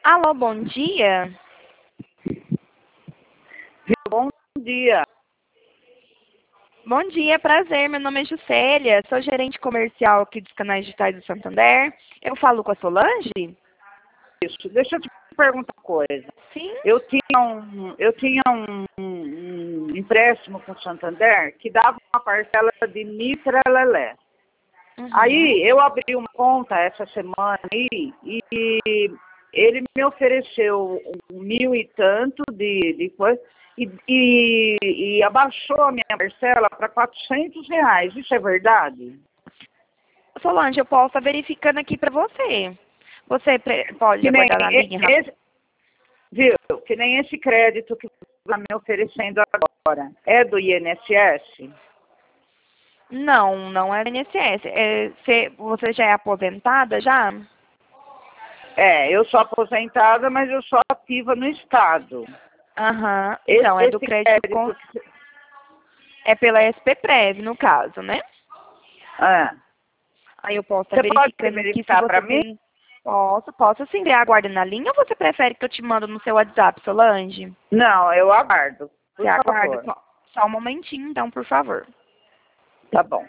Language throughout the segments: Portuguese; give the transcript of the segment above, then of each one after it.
Alô, bom dia. Bom dia. Bom dia, prazer. Meu nome é Juscelia, sou gerente comercial aqui dos canais digitais do Santander. Eu falo com a Solange? Isso. Deixa eu te perguntar uma coisa. Sim. Eu tinha um empréstimo com o Santander que dava uma parcela de mitra lelé. Uhum. Aí eu abri uma conta essa semana aí e ele me ofereceu 1.000 e tanto de coisa e abaixou a minha parcela para R$ 400. Isso é verdade? Solange, eu posso estar verificando aqui para você. Você pode Que nem aguardar na linha rápido? esse, viu? Que nem esse crédito que está me oferecendo agora. É do INSS? Não, não é INSS. Você já é aposentada já? É, eu sou aposentada, mas eu sou ativa no Estado. Aham. Esse, Então, é do esse crédito crédito que... é pela SPPrev, no caso, né? Ah, Aí eu posso estar você pode verificando aqui se verificar você para mim? tem. Posso sim. Aguarda na linha ou você prefere que eu te mando no seu WhatsApp, Solange? Não, eu aguardo, Você por aguarda favor. só um momentinho, então, por favor. Tá bom.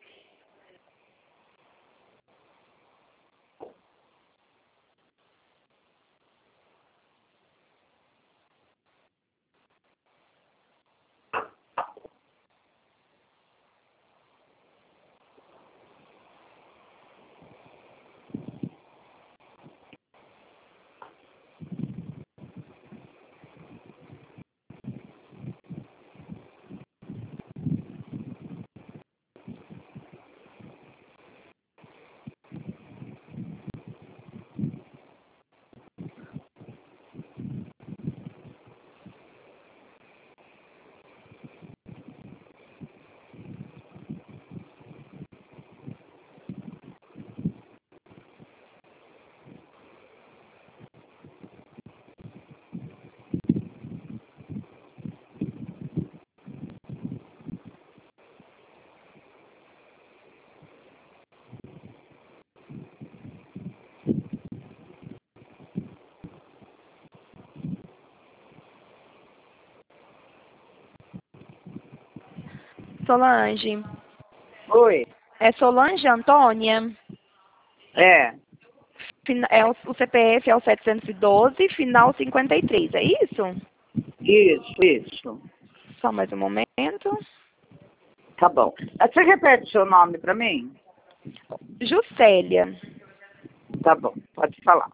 Solange, Oi. é Solange Antônia. É, O CPF é o 712, final 53, é isso? isso. Só mais um momento. Tá bom. Você repete seu nome para mim? Juscelia. Tá bom, pode falar.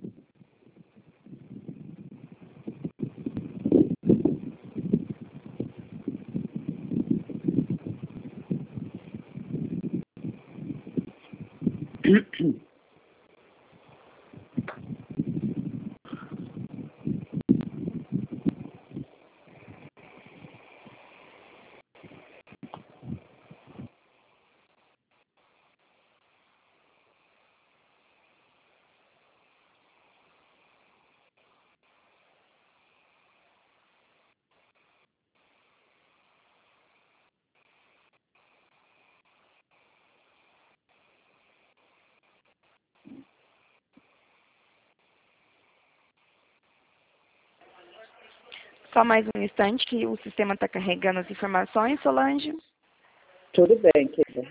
Só mais um instante que o sistema está carregando as informações, Solange. Tudo bem, querida.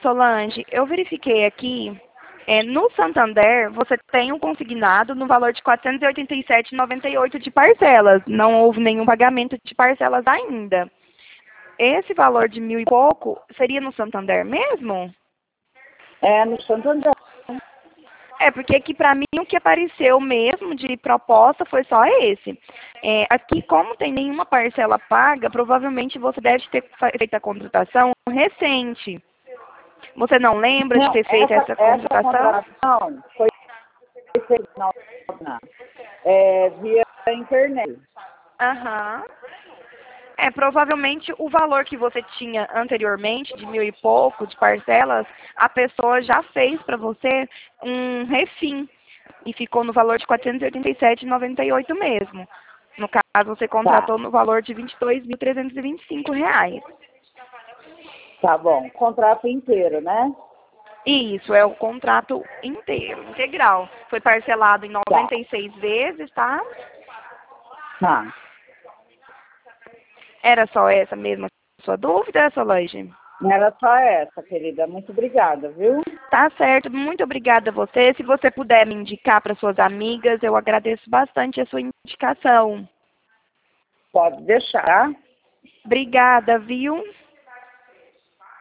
Solange, eu verifiquei aqui, no Santander, você tem um consignado no valor de R$ 487,98 de parcelas. Não houve nenhum pagamento de parcelas ainda. Esse valor de 1.000 e pouco seria no Santander mesmo? É, no Santander. Porque aqui para mim o que apareceu mesmo de proposta foi só esse. Aqui, como tem nenhuma parcela paga, provavelmente você deve ter feito a contratação recente. Você não lembra de Não, ter feito essa contratação? Essa contratação foi feita via internet. Aham. Provavelmente o valor que você tinha anteriormente, de 1.000 e pouco, de parcelas, a pessoa já fez para você um refim. E ficou no valor de R$ 487,98 mesmo. No caso, você contratou no valor de R$ 22.325. Tá bom. Contrato inteiro, né? Isso, é o contrato inteiro, integral. Foi parcelado em 96 vezes, tá? Tá. Era só essa mesma sua dúvida, Solange? Era só essa, querida. Muito obrigada, viu? Tá certo, muito obrigada a você. Se você puder me indicar para suas amigas, eu agradeço bastante a sua indicação. Pode deixar. Obrigada, viu?